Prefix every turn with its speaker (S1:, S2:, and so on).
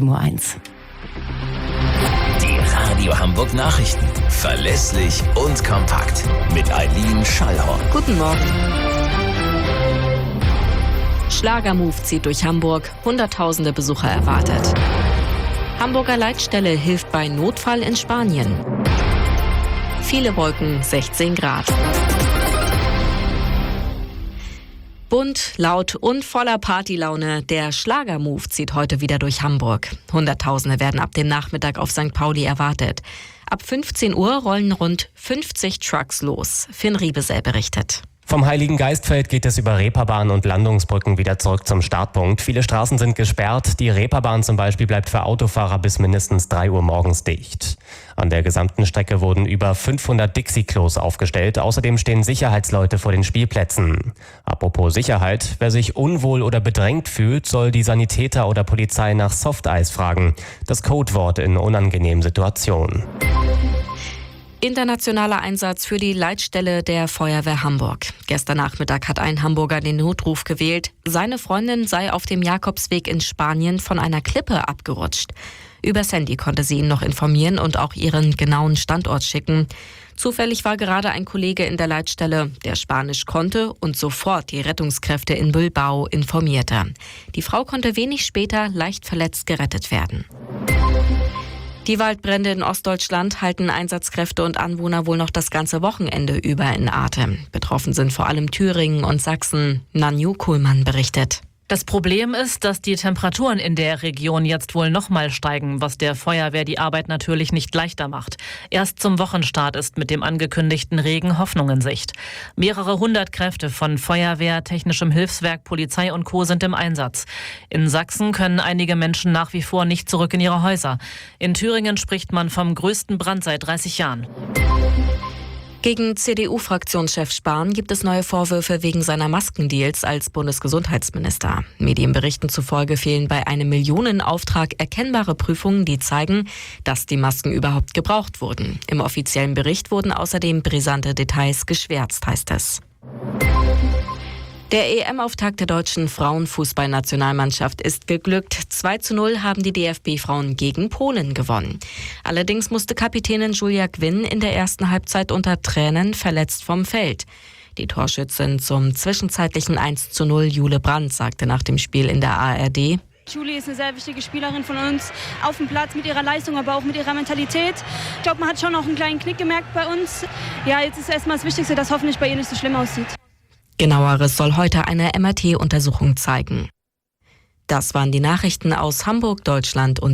S1: 7:01 Uhr.
S2: Die Radio Hamburg Nachrichten. Verlässlich und kompakt. Mit Eileen Schallhorn.
S3: Guten Morgen. Schlagermove zieht durch Hamburg. Hunderttausende Besucher erwartet. Hamburger Leitstelle hilft bei Notfall in Spanien. Viele Wolken, 16 Grad. Bunt, laut und voller Partylaune. Der Schlagermove zieht heute wieder durch Hamburg. Hunderttausende werden ab dem Nachmittag auf St. Pauli erwartet. Ab 15 Uhr rollen rund 50 Trucks los. Finn Riebesell berichtet.
S4: Vom Heiligen Geistfeld geht es über Reeperbahn und Landungsbrücken wieder zurück zum Startpunkt. Viele Straßen sind gesperrt. Die Reeperbahn zum Beispiel bleibt für Autofahrer bis mindestens 3 Uhr morgens dicht. An der gesamten Strecke wurden über 500 Dixie-Klos aufgestellt. Außerdem stehen Sicherheitsleute vor den Spielplätzen. Apropos Sicherheit, wer sich unwohl oder bedrängt fühlt, soll die Sanitäter oder Polizei nach Softeis fragen. Das Codewort in unangenehmen Situationen.
S3: Internationaler Einsatz für die Leitstelle der Feuerwehr Hamburg. Gestern Nachmittag hat ein Hamburger den Notruf gewählt. Seine Freundin sei auf dem Jakobsweg in Spanien von einer Klippe abgerutscht. Übers Handy konnte sie ihn noch informieren und auch ihren genauen Standort schicken. Zufällig war gerade ein Kollege in der Leitstelle, der Spanisch konnte und sofort die Rettungskräfte in Bilbao informierte. Die Frau konnte wenig später leicht verletzt gerettet werden. Die Waldbrände in Ostdeutschland halten Einsatzkräfte und Anwohner wohl noch das ganze Wochenende über in Atem. Betroffen sind vor allem Thüringen und Sachsen. Nanju Kuhlmann berichtet.
S5: Das Problem ist, dass die Temperaturen in der Region jetzt wohl nochmal steigen, was der Feuerwehr die Arbeit natürlich nicht leichter macht. Erst zum Wochenstart ist mit dem angekündigten Regen Hoffnung in Sicht. Mehrere hundert Kräfte von Feuerwehr, Technischem Hilfswerk, Polizei und Co. sind im Einsatz. In Sachsen können einige Menschen nach wie vor nicht zurück in ihre Häuser. In Thüringen spricht man vom größten Brand seit 30 Jahren.
S3: Gegen CDU-Fraktionschef Spahn gibt es neue Vorwürfe wegen seiner Maskendeals als Bundesgesundheitsminister. Medienberichten zufolge fehlen bei einem Millionenauftrag erkennbare Prüfungen, die zeigen, dass die Masken überhaupt gebraucht wurden. Im offiziellen Bericht wurden außerdem brisante Details geschwärzt, heißt es. Der EM-Auftakt der deutschen Frauenfußballnationalmannschaft ist geglückt. 2:0 haben die DFB-Frauen gegen Polen gewonnen. Allerdings musste Kapitänin Julia Gwynn in der ersten Halbzeit unter Tränen verletzt vom Feld. Die Torschützin zum zwischenzeitlichen 1:0 Jule Brandt sagte nach dem Spiel in der ARD:
S6: Julie ist eine sehr wichtige Spielerin von uns, auf dem Platz mit ihrer Leistung, aber auch mit ihrer Mentalität. Ich glaube, man hat schon noch einen kleinen Knick gemerkt bei uns. Ja, jetzt ist erstmal das Wichtigste, dass hoffentlich bei ihr nicht so schlimm aussieht.
S3: Genaueres soll heute eine MRT-Untersuchung zeigen. Das waren die Nachrichten aus Hamburg, Deutschland und